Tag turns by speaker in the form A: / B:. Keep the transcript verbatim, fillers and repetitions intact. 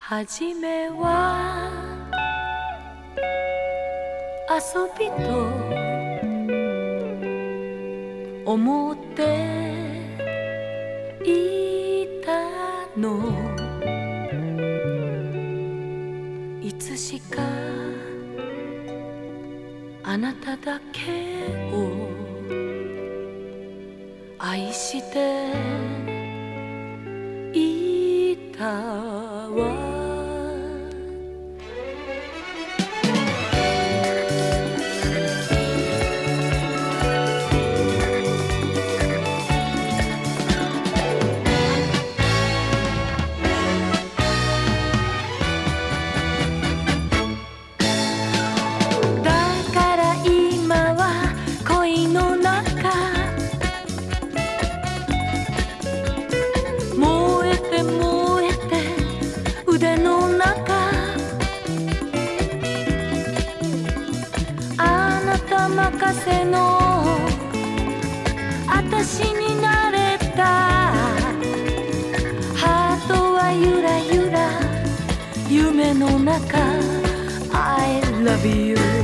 A: はじめは遊びと思っていたの、いつしかあなただけを愛していたわ。任せの私になれた。ハートはゆらゆら夢の中 I love you